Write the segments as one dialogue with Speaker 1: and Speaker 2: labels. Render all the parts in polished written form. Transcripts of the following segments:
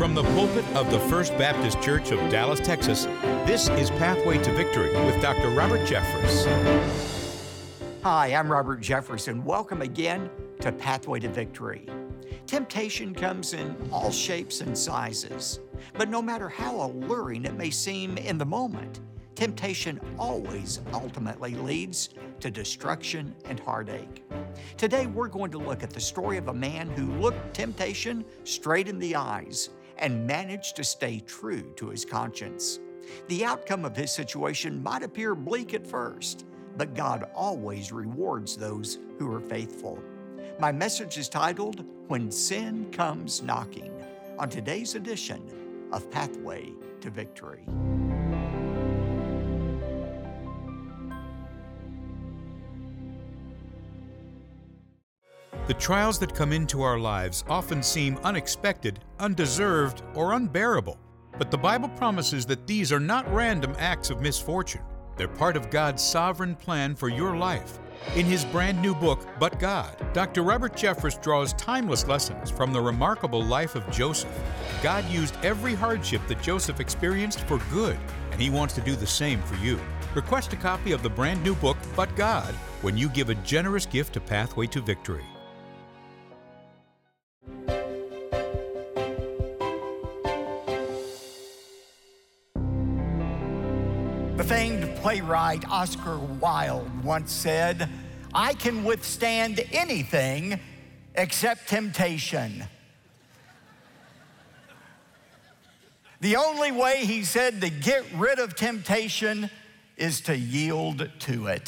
Speaker 1: From the pulpit of the First Baptist Church of Dallas, Texas, this is Pathway to Victory with Dr. Robert Jeffress.
Speaker 2: Hi, I'm Robert Jeffress, and welcome again to Pathway to Victory. Temptation comes in all shapes and sizes, but no matter how alluring it may seem in the moment, temptation always ultimately leads to destruction and heartache. Today, we're going to look at the story of a man who looked temptation straight in the eyes and managed to stay true to his conscience. The outcome of his situation might appear bleak at first, but God always rewards those who are faithful. My message is titled, When Sin Comes Knocking, on today's edition of Pathway to Victory.
Speaker 1: The trials that come into our lives often seem unexpected, undeserved, or unbearable. But the Bible promises that these are not random acts of misfortune. They're part of God's sovereign plan for your life. In his brand new book, But God, Dr. Robert Jeffress draws timeless lessons from the remarkable life of Joseph. God used every hardship that Joseph experienced for good, and he wants to do the same for you. Request a copy of the brand new book, But God, when you give a generous gift to Pathway to Victory.
Speaker 2: The famed playwright Oscar Wilde once said, "I can withstand anything except temptation." The only way, he said, to get rid of temptation is to yield to it.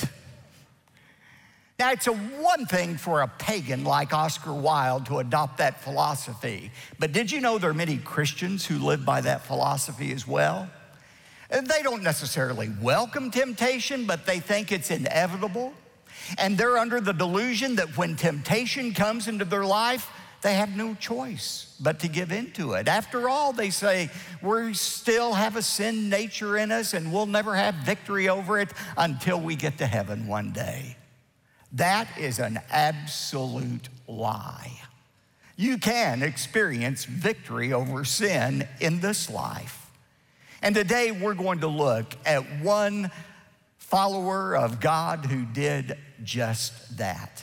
Speaker 2: Now, it's one thing for a pagan like Oscar Wilde to adopt that philosophy, but did you know there are many Christians who live by that philosophy as well? They don't necessarily welcome temptation, but they think it's inevitable. And they're under the delusion that when temptation comes into their life, they have no choice but to give into it. After all, they say, we still have a sin nature in us and we'll never have victory over it until we get to heaven one day. That is an absolute lie. You can experience victory over sin in this life. And today we're going to look at one follower of God who did just that.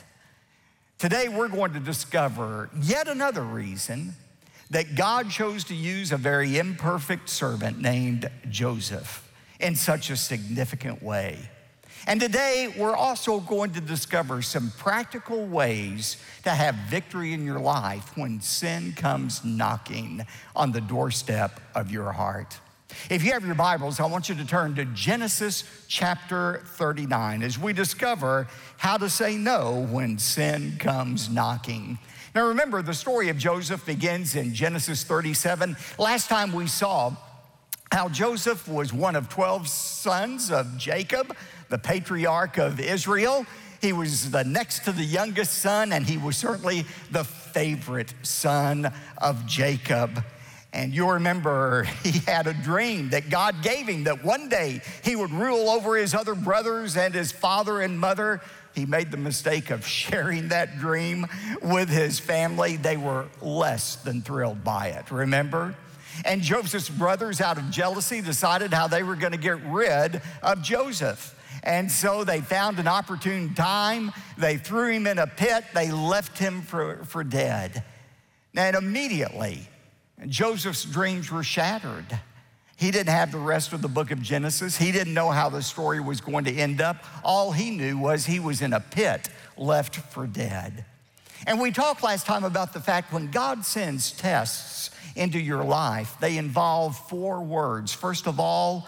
Speaker 2: Today we're going to discover yet another reason that God chose to use a very imperfect servant named Joseph in such a significant way. And today we're also going to discover some practical ways to have victory in your life when sin comes knocking on the doorstep of your heart. If you have your Bibles, I want you to turn to Genesis chapter 39 as we discover how to say no when sin comes knocking. Now remember, the story of Joseph begins in Genesis 37. Last time we saw how Joseph was one of 12 sons of Jacob, the patriarch of Israel. He was the next to the youngest son, and he was certainly the favorite son of Jacob. And you'll remember he had a dream that God gave him that one day he would rule over his other brothers and his father and mother. He made the mistake of sharing that dream with his family. They were less than thrilled by it, remember? And Joseph's brothers, out of jealousy, decided how they were going to get rid of Joseph. And so they found an opportune time. They threw him in a pit. They left him for dead. And immediately, Joseph's dreams were shattered. He didn't have the rest of the book of Genesis. He didn't know how the story was going to end up. All he knew was he was in a pit, left for dead. And we talked last time about the fact when God sends tests into your life, they involve 4 words. First of all,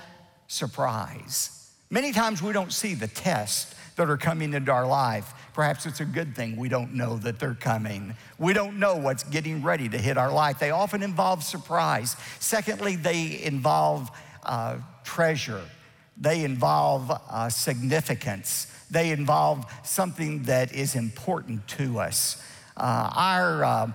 Speaker 2: surprise. Many times we don't see the tests that are coming into our life. Perhaps it's a good thing we don't know that they're coming. We don't know what's getting ready to hit our life. They often involve surprise. Secondly, they involve treasure. They involve significance. They involve something that is important to us. Our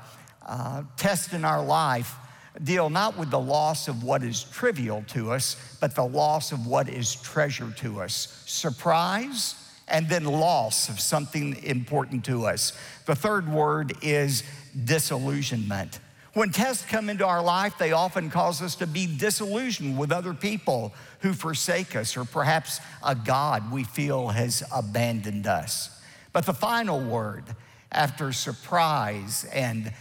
Speaker 2: tests in our life deal not with the loss of what is trivial to us, but the loss of what is treasure to us. Surprise, and then loss of something important to us. The third word is disillusionment. When tests come into our life, they often cause us to be disillusioned with other people who forsake us, or perhaps a God we feel has abandoned us. But the final word after surprise and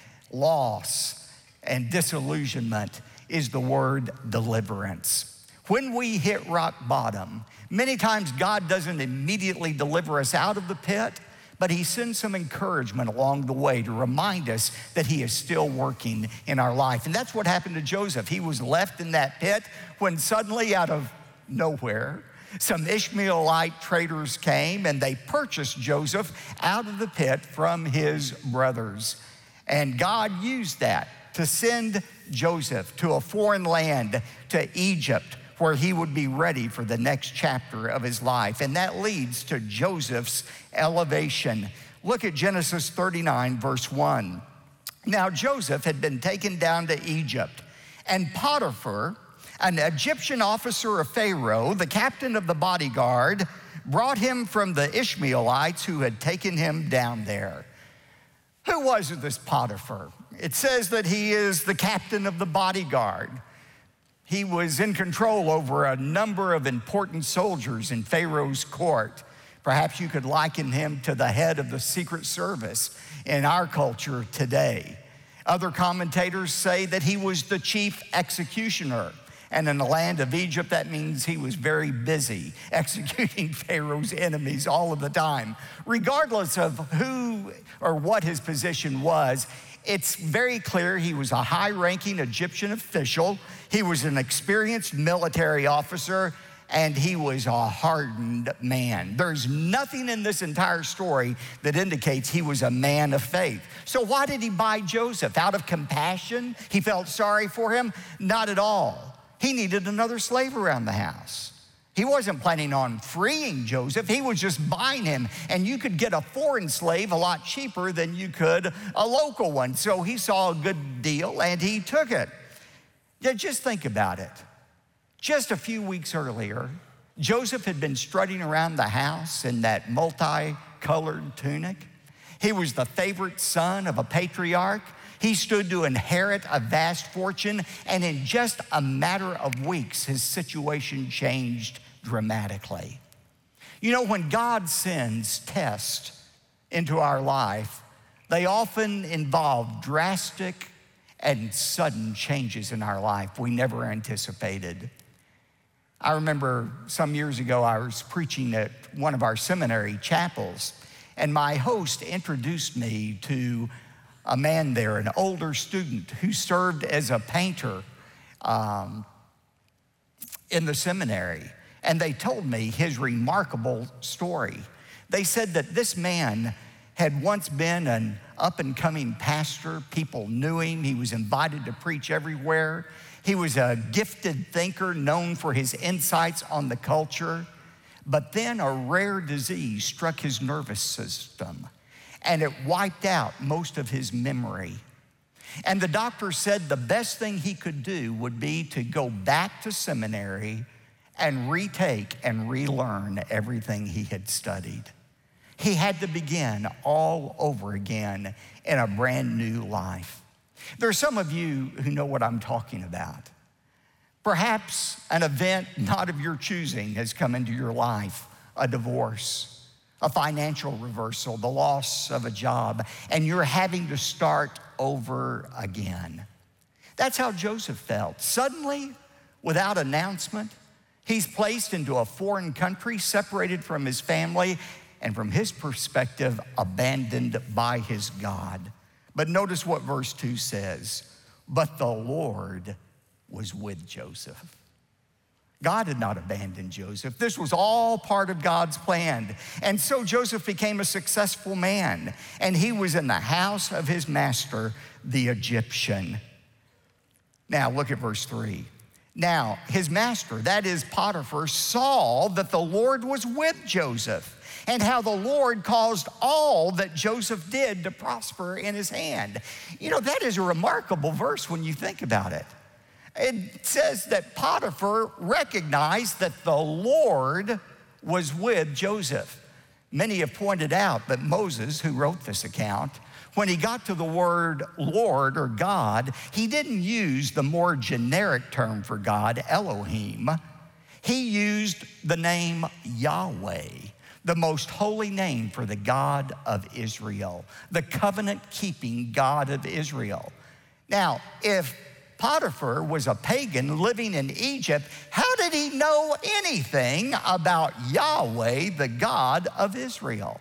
Speaker 2: loss and disillusionment is the word deliverance. When we hit rock bottom, many times God doesn't immediately deliver us out of the pit, but he sends some encouragement along the way to remind us that he is still working in our life. And that's what happened to Joseph. He was left in that pit when suddenly, out of nowhere, some Ishmaelite traders came and they purchased Joseph out of the pit from his brothers. And God used that to send Joseph to a foreign land, to Egypt, where he would be ready for the next chapter of his life. And that leads to Joseph's elevation. Look at Genesis 39, verse 1. Now Joseph had been taken down to Egypt, and Potiphar, an Egyptian officer of Pharaoh, the captain of the bodyguard, brought him from the Ishmaelites who had taken him down there. Who was this Potiphar? It says that he is the captain of the bodyguard. He was in control over a number of important soldiers in Pharaoh's court. Perhaps you could liken him to the head of the Secret Service in our culture today. Other commentators say that he was the chief executioner. And in the land of Egypt, that means he was very busy executing Pharaoh's enemies all of the time. Regardless of who or what his position was, it's very clear he was a high-ranking Egyptian official. He was an experienced military officer, and he was a hardened man. There's nothing in this entire story that indicates he was a man of faith. So why did he buy Joseph? Out of compassion? He felt sorry for him? Not at all. He needed another slave around the house. He wasn't planning on freeing Joseph. He was just buying him. And you could get a foreign slave a lot cheaper than you could a local one. So he saw a good deal and he took it. Yeah, just think about it. Just a few weeks earlier, Joseph had been strutting around the house in that multicolored tunic. He was the favorite son of a patriarch. He stood to inherit a vast fortune, and in just a matter of weeks, his situation changed dramatically. You know, when God sends tests into our life, they often involve drastic and sudden changes in our life we never anticipated. I remember some years ago, I was preaching at one of our seminary chapels, and my host introduced me to a man there, an older student who served as a painter in the seminary. And they told me his remarkable story. They said that this man had once been an up-and-coming pastor. People knew him. He was invited to preach everywhere. He was a gifted thinker known for his insights on the culture. But then a rare disease struck his nervous system, and it wiped out most of his memory. And the doctor said the best thing he could do would be to go back to seminary and retake and relearn everything he had studied. He had to begin all over again in a brand new life. There are some of you who know what I'm talking about. Perhaps an event not of your choosing has come into your life, a divorce, a financial reversal, the loss of a job, and you're having to start over again. That's how Joseph felt. Suddenly, without announcement, he's placed into a foreign country, separated from his family, and from his perspective, abandoned by his God. But notice what verse 2 says. But the Lord was with Joseph. God had not abandoned Joseph. This was all part of God's plan. And so Joseph became a successful man, and he was in the house of his master, the Egyptian. Now look at verse 3. Now his master, that is Potiphar, saw that the Lord was with Joseph, and how the Lord caused all that Joseph did to prosper in his hand. You know, that is a remarkable verse when you think about it. It says that Potiphar recognized that the Lord was with Joseph. Many have pointed out that Moses, who wrote this account, when he got to the word Lord or God, he didn't use the more generic term for God, Elohim. He used the name Yahweh, the most holy name for the God of Israel, the covenant-keeping God of Israel. Now, if Potiphar was a pagan living in Egypt, how did he know anything about Yahweh, the God of Israel?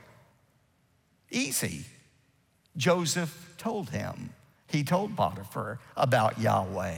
Speaker 2: Easy. Joseph told him. He told Potiphar about Yahweh.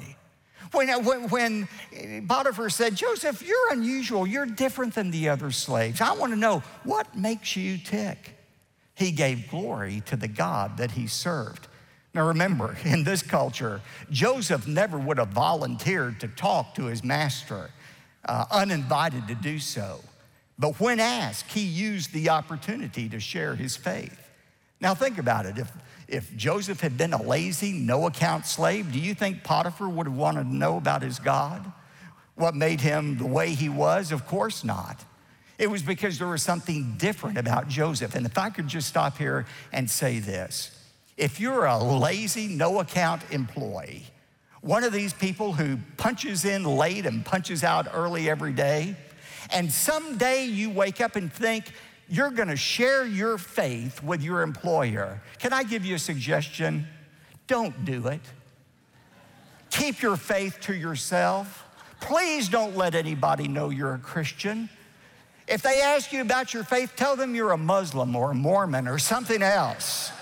Speaker 2: When Potiphar said, Joseph, you're unusual, you're different than the other slaves. I want to know, what makes you tick? He gave glory to the God that he served. Now remember, in this culture, Joseph never would have volunteered to talk to his master, uninvited to do so. But when asked, he used the opportunity to share his faith. Now think about it. If Joseph had been a lazy, no-account slave, do you think Potiphar would have wanted to know about his God? What made him the way he was? Of course not. It was because there was something different about Joseph. And if I could just stop here and say this. If you're a lazy, no-account employee, one of these people who punches in late and punches out early every day, and someday you wake up and think you're gonna share your faith with your employer, can I give you a suggestion? Don't do it. Keep your faith to yourself. Please don't let anybody know you're a Christian. If they ask you about your faith, tell them you're a Muslim or a Mormon or something else.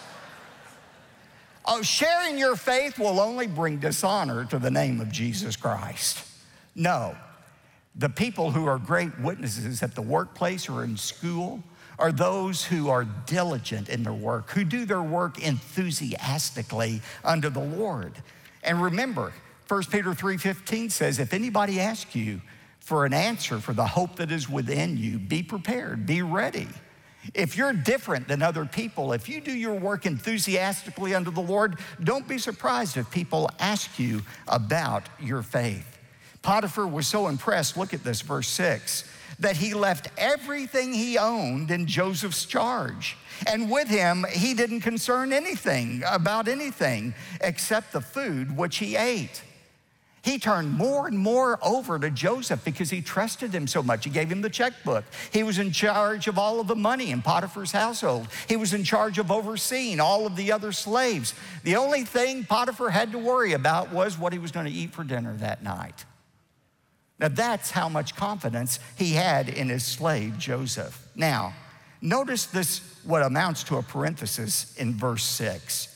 Speaker 2: Oh, sharing your faith will only bring dishonor to the name of Jesus Christ. No, the people who are great witnesses at the workplace or in school are those who are diligent in their work, who do their work enthusiastically under the Lord. And remember, 1 Peter 3:15 says, if anybody asks you for an answer for the hope that is within you, be prepared, be ready. If you're different than other people, if you do your work enthusiastically under the Lord, don't be surprised if people ask you about your faith. Potiphar was so impressed, look at this, verse 6, that he left everything he owned in Joseph's charge. And with him, he didn't concern anything about anything except the food which he ate. He turned more and more over to Joseph because he trusted him so much. He gave him the checkbook. He was in charge of all of the money in Potiphar's household. He was in charge of overseeing all of the other slaves. The only thing Potiphar had to worry about was what he was going to eat for dinner that night. Now that's how much confidence he had in his slave, Joseph. Now, notice this, what amounts to a parenthesis in verse 6.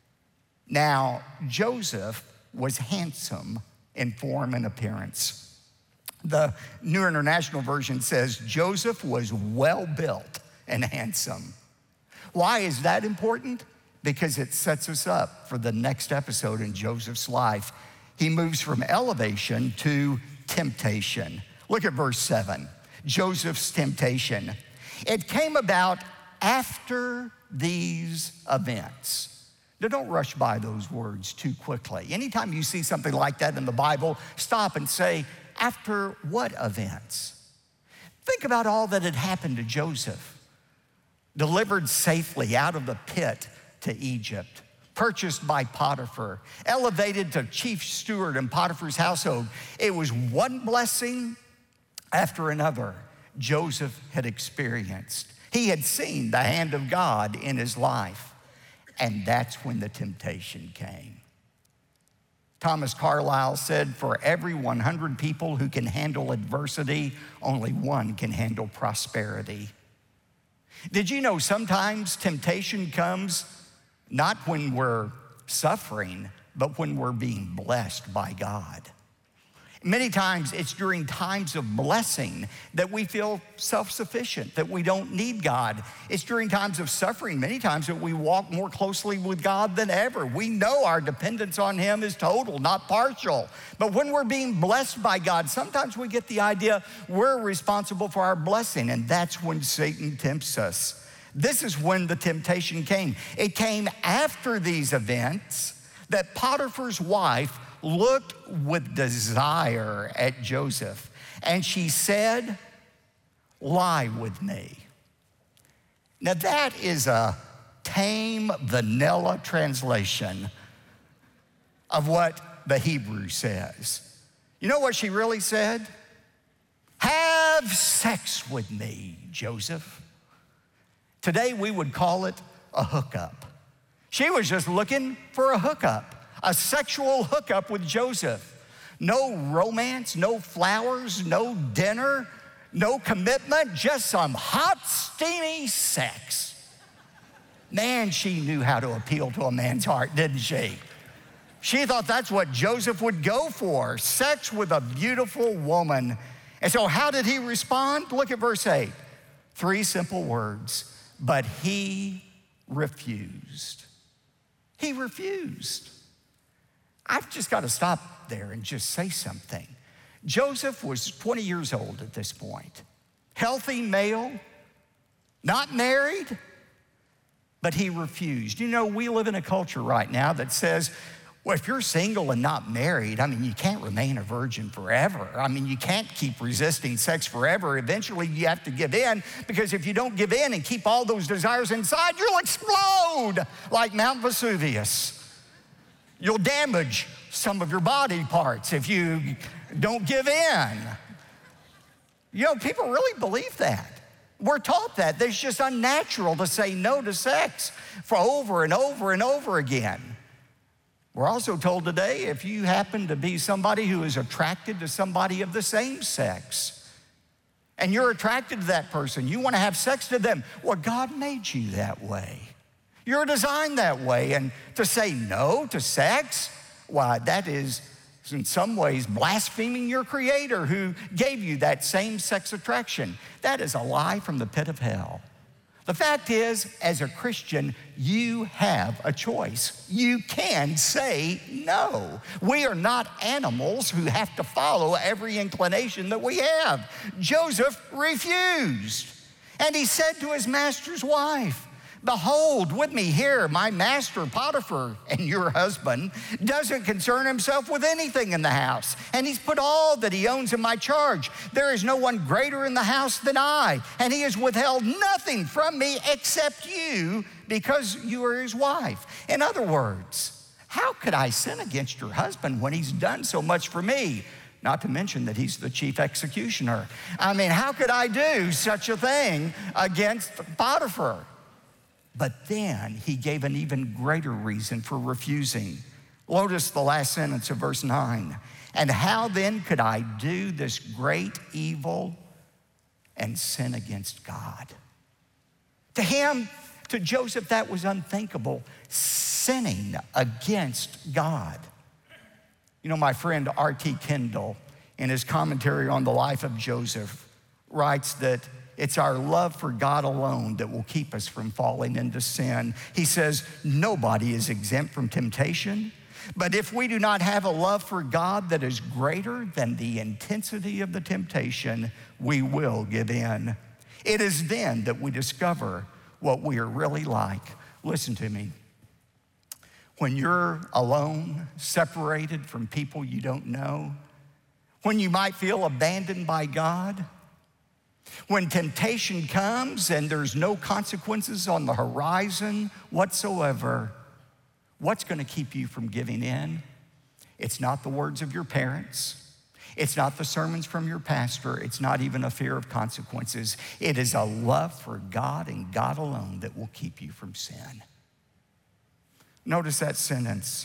Speaker 2: Now, Joseph was handsome in form and appearance. The New International Version says Joseph was well built and handsome. Why is that important? Because it sets us up for the next episode in Joseph's life. He moves from elevation to temptation. Look at verse 7, Joseph's temptation. It came about after these events. Now, don't rush by those words too quickly. Anytime you see something like that in the Bible, stop and say, after what events? Think about all that had happened to Joseph. Delivered safely out of the pit to Egypt, purchased by Potiphar, elevated to chief steward in Potiphar's household. It was one blessing after another Joseph had experienced. He had seen the hand of God in his life. And that's when the temptation came. Thomas Carlyle said, for every 100 people who can handle adversity, only one can handle prosperity. Did you know sometimes temptation comes not when we're suffering, but when we're being blessed by God? Many times it's during times of blessing that we feel self-sufficient, that we don't need God. It's during times of suffering, many times, that we walk more closely with God than ever. We know our dependence on Him is total, not partial. But when we're being blessed by God, sometimes we get the idea we're responsible for our blessing, and that's when Satan tempts us. This is when the temptation came. It came after these events that Potiphar's wife looked with desire at Joseph, and she said, lie with me. Now that is a tame, vanilla translation of what the Hebrew says. You know what she really said? Have sex with me, Joseph. Today we would call it a hookup. She was just looking for a hookup, a sexual hookup with Joseph. No romance, no flowers, no dinner, no commitment, just some hot, steamy sex. Man, she knew how to appeal to a man's heart, didn't she? She thought that's what Joseph would go for, sex with a beautiful woman. And so how did he respond? Look at verse 8. 3 simple words. But he refused. He refused. I've just got to stop there and just say something. Joseph was 20 years old at this point. Healthy male, not married, but he refused. You know, we live in a culture right now that says, well, if you're single and not married, I mean, you can't remain a virgin forever. I mean, you can't keep resisting sex forever. Eventually, you have to give in, because if you don't give in and keep all those desires inside, you'll explode like Mount Vesuvius. You'll damage some of your body parts if you don't give in. You know, people really believe that. We're taught that. It's just unnatural to say no to sex for over and over and over again. We're also told today, if you happen to be somebody who is attracted to somebody of the same sex, and you're attracted to that person, you want to have sex with them, well, God made you that way. You're designed that way. And to say no to sex, why, that is in some ways blaspheming your Creator who gave you that same sex attraction. That is a lie from the pit of hell. The fact is, as a Christian, you have a choice. You can say no. We are not animals who have to follow every inclination that we have. Joseph refused. And he said to his master's wife, behold, with me here, my master Potiphar, and your husband doesn't concern himself with anything in the house, and he's put all that he owns in my charge. There is no one greater in the house than I, and he has withheld nothing from me except you, because you are his wife. In other words, how could I sin against your husband when he's done so much for me? Not to mention that he's the chief executioner. I mean, how could I do such a thing against Potiphar? But then he gave an even greater reason for refusing. Notice the last sentence of verse 9. And how then could I do this great evil and sin against God? To him, to Joseph, that was unthinkable, sinning against God. You know, my friend R.T. Kendall, in his commentary on the life of Joseph, writes that it's our love for God alone that will keep us from falling into sin. He says, nobody is exempt from temptation, but if we do not have a love for God that is greater than the intensity of the temptation, we will give in. It is then that we discover what we are really like. Listen to me. When you're alone, separated from people you don't know, when you might feel abandoned by God, when temptation comes and there's no consequences on the horizon whatsoever, what's going to keep you from giving in? It's not the words of your parents. It's not the sermons from your pastor. It's not even a fear of consequences. It is a love for God and God alone that will keep you from sin. Notice that sentence.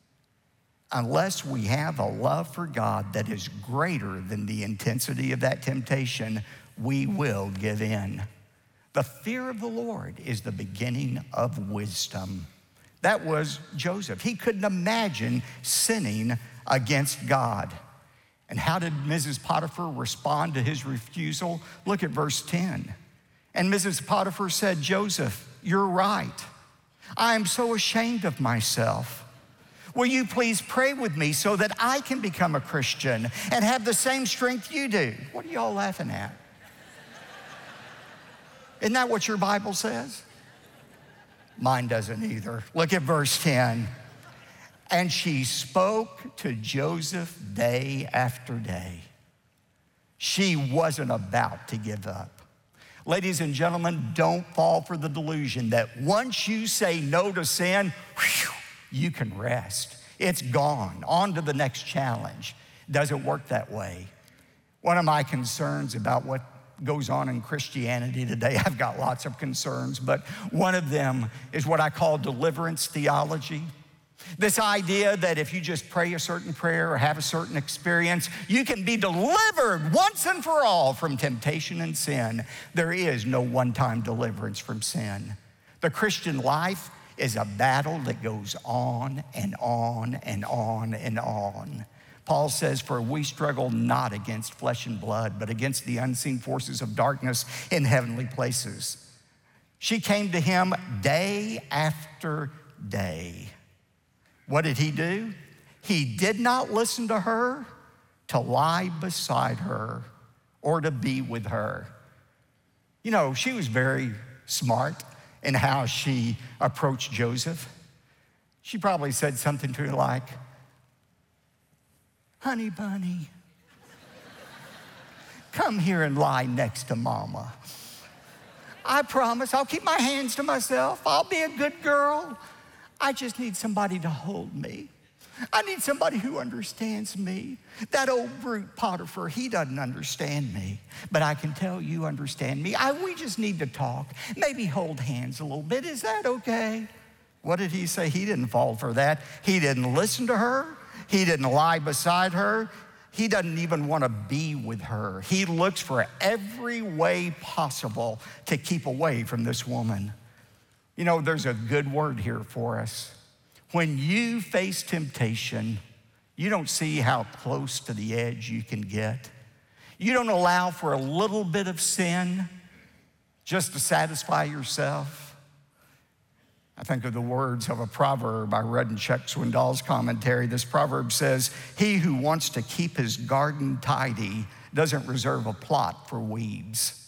Speaker 2: Unless we have a love for God that is greater than the intensity of that temptation, we will give in. The fear of the Lord is the beginning of wisdom. That was Joseph. He couldn't imagine sinning against God. And how did Mrs. Potiphar respond to his refusal? Look at verse 10. And Mrs. Potiphar said, Joseph, you're right. I am so ashamed of myself. Will you please pray with me so that I can become a Christian and have the same strength you do? What are y'all laughing at? Isn't that what your Bible says? Mine doesn't either. Look at verse 10. And she spoke to Joseph day after day. She wasn't about to give up. Ladies and gentlemen, don't fall for the delusion that once you say no to sin, you can rest. It's gone. On to the next challenge. Doesn't work that way. One of my concerns about what goes on in Christianity today, I've got lots of concerns, but one of them is what I call deliverance theology. This idea that if you just pray a certain prayer or have a certain experience, you can be delivered once and for all from temptation and sin. There is no one-time deliverance from sin. The Christian life is a battle that goes on and on and on and on. Paul says, for we struggle not against flesh and blood, but against the unseen forces of darkness in heavenly places. She came to him day after day. What did he do? He did not listen to her to lie beside her or to be with her. You know, she was very smart in how she approached Joseph. She probably said something to her like, honey bunny, come here and lie next to mama. I promise I'll keep my hands to myself. I'll be a good girl. I just need somebody to hold me. I need somebody who understands me. That old brute Potiphar, he doesn't understand me, but I can tell you understand me. We just need to talk, maybe hold hands a little bit. Is that okay? What did he say? He didn't fall for that. He didn't listen to her. He didn't lie beside her. He doesn't even want to be with her. He looks for every way possible to keep away from this woman. You know, there's a good word here for us. When you face temptation, you don't see how close to the edge you can get. You don't allow for a little bit of sin just to satisfy yourself. I think of the words of a proverb I read in Chuck Swindoll's commentary. This proverb says, he who wants to keep his garden tidy doesn't reserve a plot for weeds.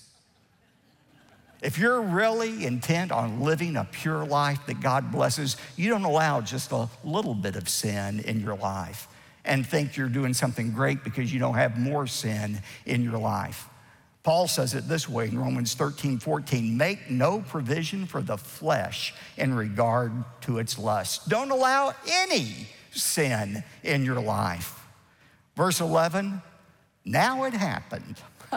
Speaker 2: If you're really intent on living a pure life that God blesses, you don't allow just a little bit of sin in your life and think you're doing something great because you don't have more sin in your life. Paul says it this way in Romans 13:14, make no provision for the flesh in regard to its lust. Don't allow any sin in your life. Verse 11, now it happened.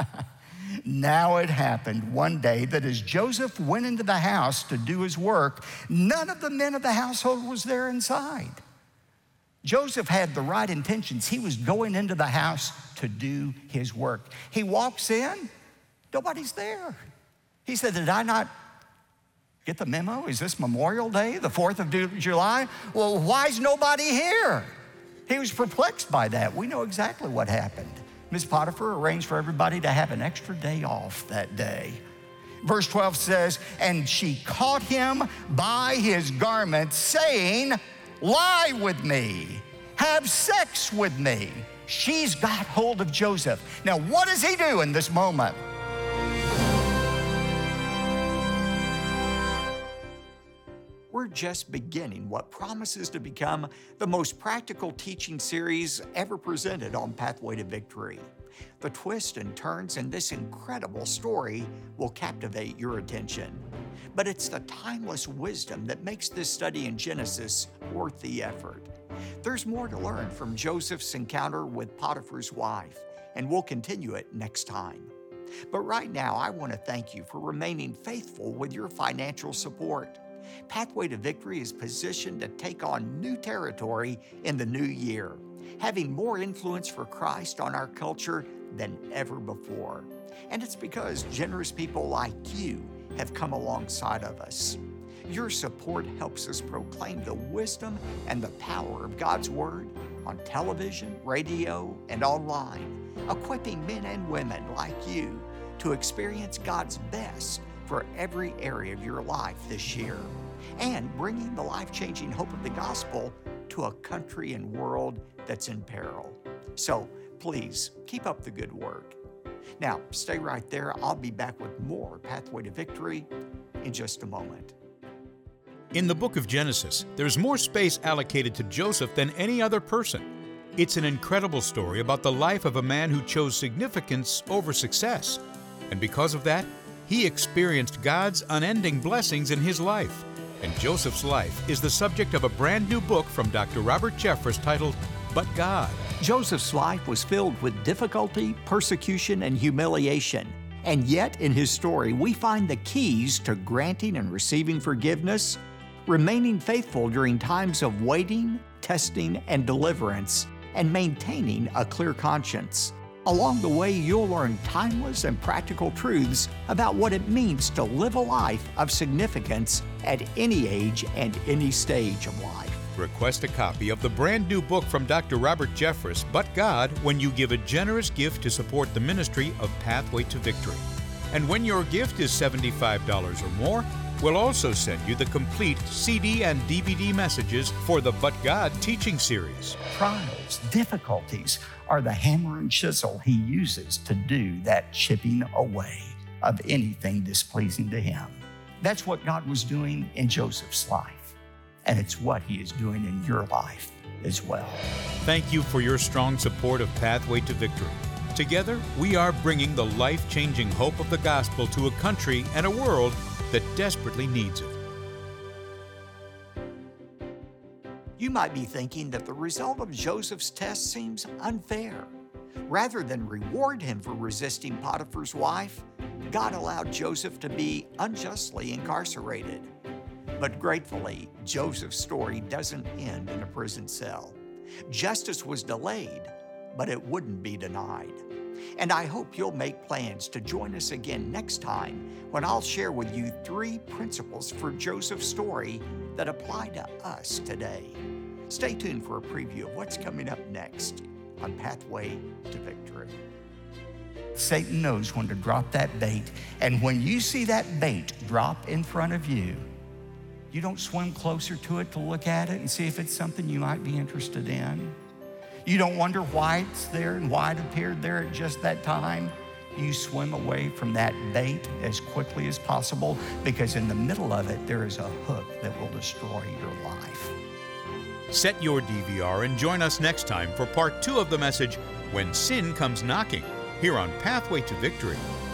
Speaker 2: Now it happened one day that as Joseph went into the house to do his work, none of the men of the household was there inside. Joseph had the right intentions. He was going into the house to do his work. He walks in, nobody's there. He said, did I not get the memo? Is this Memorial Day, the 4th of July? Well, why is nobody here? He was perplexed by that. We know exactly what happened. Ms. Potiphar arranged for everybody to have an extra day off that day. Verse 12 says, and she caught him by his garment, saying, lie with me, have sex with me. She's got hold of Joseph. Now, what does he do in this moment? We're just beginning what promises to become the most practical teaching series ever presented on Pathway to Victory. The twists and turns in this incredible story will captivate your attention. But it's the timeless wisdom that makes this study in Genesis worth the effort. There's more to learn from Joseph's encounter with Potiphar's wife, and we'll continue it next time. But right now, I want to thank you for remaining faithful with your financial support. Pathway to Victory is positioned to take on new territory in the new year, having more influence for Christ on our culture than ever before. And it's because generous people like you have come alongside of us. Your support helps us proclaim the wisdom and the power of God's Word on television, radio, and online, equipping men and women like you to experience God's best for every area of your life this year, and bringing the life-changing hope of the gospel to a country and world that's in peril. So please keep up the good work. Now, stay right there. I'll be back with more Pathway to Victory in just a moment.
Speaker 1: In the book of Genesis, there's more space allocated to Joseph than any other person. It's an incredible story about the life of a man who chose significance over success. And because of that, He experienced God's unending blessings in his life. And Joseph's life is the subject of a brand new book from Dr. Robert Jeffress titled, But God.
Speaker 2: Joseph's life was filled with difficulty, persecution, and humiliation. And yet, in his story, we find the keys to granting and receiving forgiveness, remaining faithful during times of waiting, testing, and deliverance, and maintaining a clear conscience. Along the way, you'll learn timeless and practical truths about what it means to live a life of significance at any age and any stage of life.
Speaker 1: Request a copy of the brand new book from Dr. Robert Jeffress, But God, when you give a generous gift to support the ministry of Pathway to Victory. And when your gift is $75 or more, we'll also send you the complete CD and DVD messages for the But God teaching series.
Speaker 2: Trials, difficulties are the hammer and chisel he uses to do that chipping away of anything displeasing to him. That's what God was doing in Joseph's life. And it's what he is doing in your life as well.
Speaker 1: Thank you for your strong support of Pathway to Victory. Together, we are bringing the life-changing hope of the gospel to a country and a world that desperately needs it.
Speaker 2: You might be thinking that the result of Joseph's test seems unfair. Rather than reward him for resisting Potiphar's wife, God allowed Joseph to be unjustly incarcerated. But gratefully, Joseph's story doesn't end in a prison cell. Justice was delayed, but it wouldn't be denied. And I hope you'll make plans to join us again next time when I'll share with you 3 principles for Joseph's story that apply to us today. Stay tuned for a preview of what's coming up next on Pathway to Victory. Satan knows when to drop that bait, and when you see that bait drop in front of you, you don't swim closer to it to look at it and see if it's something you might be interested in. You don't wonder why it's there and why it appeared there at just that time. You swim away from that bait as quickly as possible, because in the middle of it, there is a hook that will destroy your life.
Speaker 1: Set your DVR and join us next time for part 2 of the message, When Sin Comes Knocking, here on Pathway to Victory.